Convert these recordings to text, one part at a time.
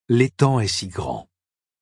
L'étang est si grand.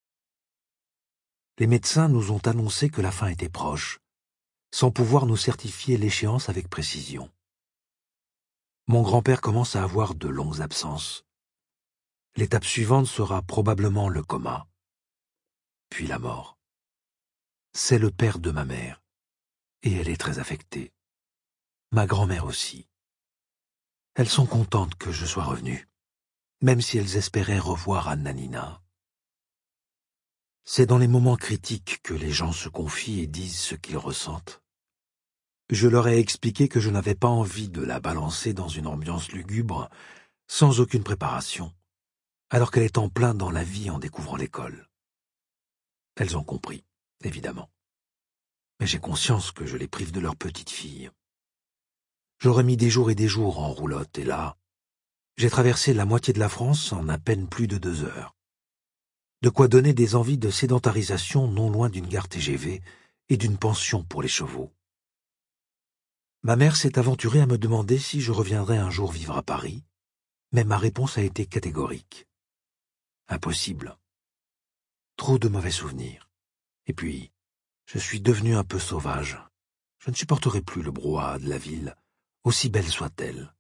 Les médecins nous ont annoncé que la fin était proche, sans pouvoir nous certifier l'échéance avec précision. Mon grand-père commence à avoir de longues absences. L'étape suivante sera probablement le coma, puis la mort. C'est le père de ma mère, et elle est très affectée. Ma grand-mère aussi. Elles sont contentes que je sois revenu, même si elles espéraient revoir Anna-Nina. C'est dans les moments critiques que les gens se confient et disent ce qu'ils ressentent. Je leur ai expliqué que je n'avais pas envie de la balancer dans une ambiance lugubre, sans aucune préparation, alors qu'elle est en plein dans la vie en découvrant l'école. Elles ont compris, évidemment. Mais j'ai conscience que je les prive de leur petite fille. J'aurais mis des jours et des jours en roulotte, et là, j'ai traversé la moitié de la France en à peine plus de 2 heures. De quoi donner des envies de sédentarisation non loin d'une gare TGV et d'une pension pour les chevaux. Ma mère s'est aventurée à me demander si je reviendrais un jour vivre à Paris, mais ma réponse a été catégorique. Impossible. Trop de mauvais souvenirs. Et puis, je suis devenu un peu sauvage. Je ne supporterai plus le brouhaha de la ville, aussi belle soit-elle.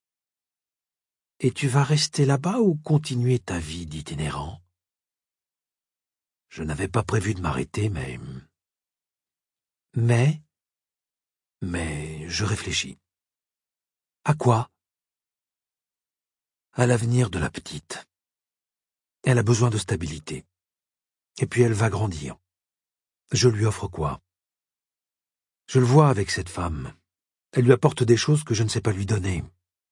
« Et tu vas rester là-bas ou continuer ta vie d'itinérant ?» Je n'avais pas prévu de m'arrêter, Mais je réfléchis. À quoi? À l'avenir de la petite. Elle a besoin de stabilité. Et puis elle va grandir. Je lui offre quoi? Je le vois avec cette femme. Elle lui apporte des choses que je ne sais pas lui donner.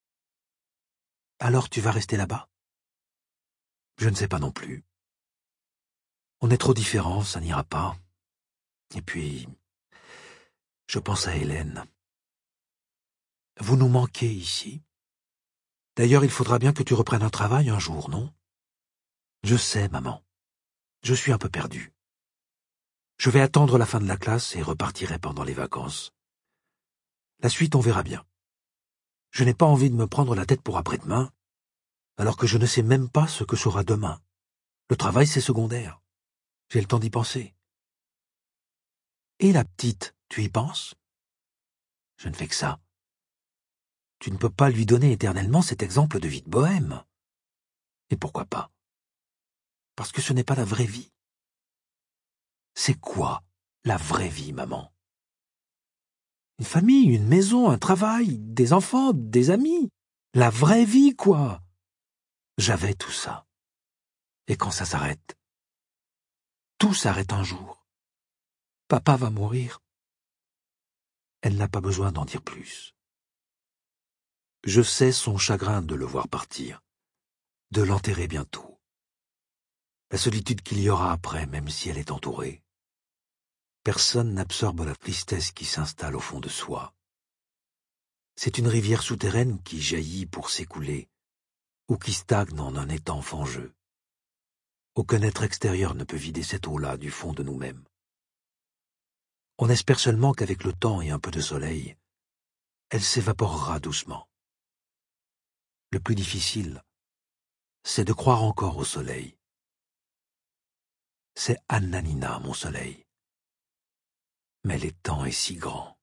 Alors tu vas rester là-bas? Je ne sais pas non plus. On est trop différents, ça n'ira pas. Et puis, je pense à Hélène. Vous nous manquez ici. D'ailleurs, il faudra bien que tu reprennes un travail un jour, non? Je sais, maman. Je suis un peu perdu. Je vais attendre la fin de la classe et repartirai pendant les vacances. La suite, on verra bien. Je n'ai pas envie de me prendre la tête pour après-demain, alors que je ne sais même pas ce que sera demain. Le travail, c'est secondaire. J'ai le temps d'y penser. Et la petite, tu y penses? Je ne fais que ça. Tu ne peux pas lui donner éternellement cet exemple de vie de bohème. Et pourquoi pas? Parce que ce n'est pas la vraie vie. C'est quoi la vraie vie, maman? Une famille, une maison, un travail, des enfants, des amis. La vraie vie, quoi. J'avais tout ça. Et quand ça s'arrête? Tout s'arrête un jour. Papa va mourir. Elle n'a pas besoin d'en dire plus. Je sais son chagrin de le voir partir, de l'enterrer bientôt. La solitude qu'il y aura après, même si elle est entourée. Personne n'absorbe la tristesse qui s'installe au fond de soi. C'est une rivière souterraine qui jaillit pour s'écouler, ou qui stagne en un étang fangeux. Aucun être extérieur ne peut vider cette eau-là du fond de nous-mêmes. On espère seulement qu'avec le temps et un peu de soleil, elle s'évaporera doucement. Le plus difficile, c'est de croire encore au soleil. C'est Anna-Nina, mon soleil. Mais l'étang est si grand.